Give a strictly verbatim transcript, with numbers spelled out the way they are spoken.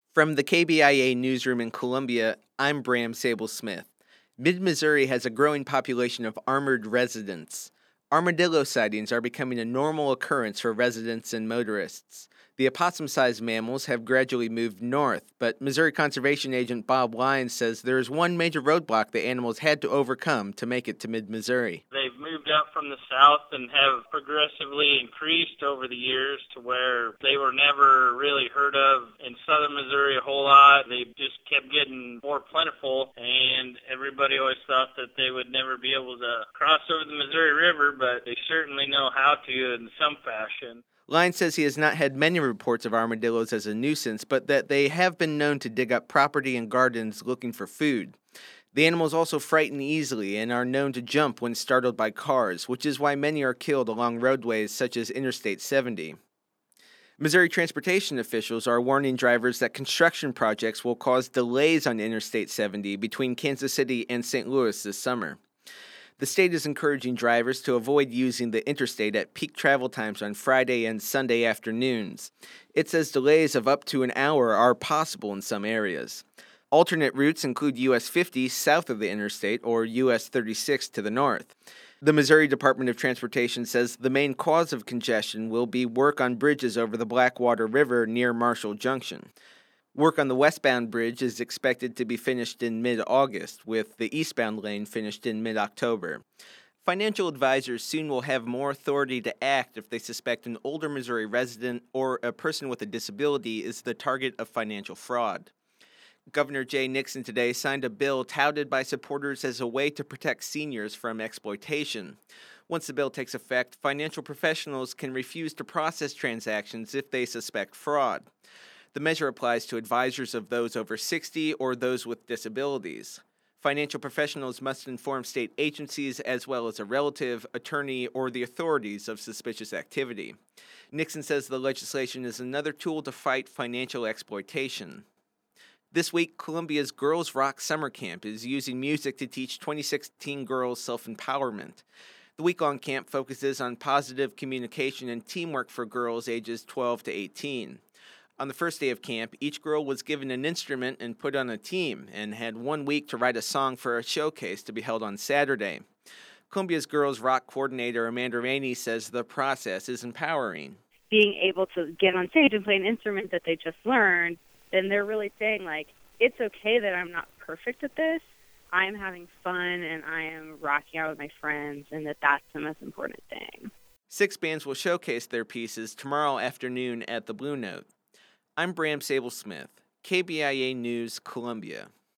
From the K B I A newsroom in Columbia, I'm Bram Sable-Smith. Mid-Missouri has a growing population of armored residents. Armadillo sightings are becoming a normal occurrence for residents and motorists. The opossum-sized mammals have gradually moved north, but Missouri Conservation Agent Bob Lyons says there is one major roadblock the animals had to overcome to make it to mid-Missouri. They've moved up from the south and have progressively increased over the years to where they were never really heard of in southern Missouri a whole lot. They just kept getting more plentiful, and everybody always thought that they would never be able to cross over the Missouri River, but they certainly know how to in some fashion. Lyons says he has not had many reports of armadillos as a nuisance, but that they have been known to dig up property and gardens looking for food. The animals also frighten easily and are known to jump when startled by cars, which is why many are killed along roadways such as Interstate seventy. Missouri transportation officials are warning drivers that construction projects will cause delays on Interstate seventy between Kansas City and Saint Louis this summer. The state is encouraging drivers to avoid using the interstate at peak travel times on Friday and Sunday afternoons. It says delays of up to an hour are possible in some areas. Alternate routes include U S fifty south of the interstate or U S thirty-six to the north. The Missouri Department of Transportation says the main cause of congestion will be work on bridges over the Blackwater River near Marshall Junction. Work on the westbound bridge is expected to be finished in mid-August, with the eastbound lane finished in mid-October. Financial advisors soon will have more authority to act if they suspect an older Missouri resident or a person with a disability is the target of financial fraud. Governor Jay Nixon today signed a bill touted by supporters as a way to protect seniors from exploitation. Once the bill takes effect, financial professionals can refuse to process transactions if they suspect fraud. The measure applies to advisors of those over sixty or those with disabilities. Financial professionals must inform state agencies as well as a relative, attorney, or the authorities of suspicious activity. Nixon says the legislation is another tool to fight financial exploitation. This week, Columbia's Girls Rock Summer Camp is using music to teach twenty-six teen girls self-empowerment. The week-long camp focuses on positive communication and teamwork for girls ages twelve to eighteen. On the first day of camp, each girl was given an instrument and put on a team and had one week to write a song for a showcase to be held on Saturday. Columbia's Girls Rock coordinator Amanda Rainey says the process is empowering. Being able to get on stage and play an instrument that they just learned, then they're really saying, like, it's okay that I'm not perfect at this. I'm having fun and I am rocking out with my friends, and that that's the most important thing. Six bands will showcase their pieces tomorrow afternoon at the Blue Note. I'm Bram Sable-Smith, K B I A News, Columbia.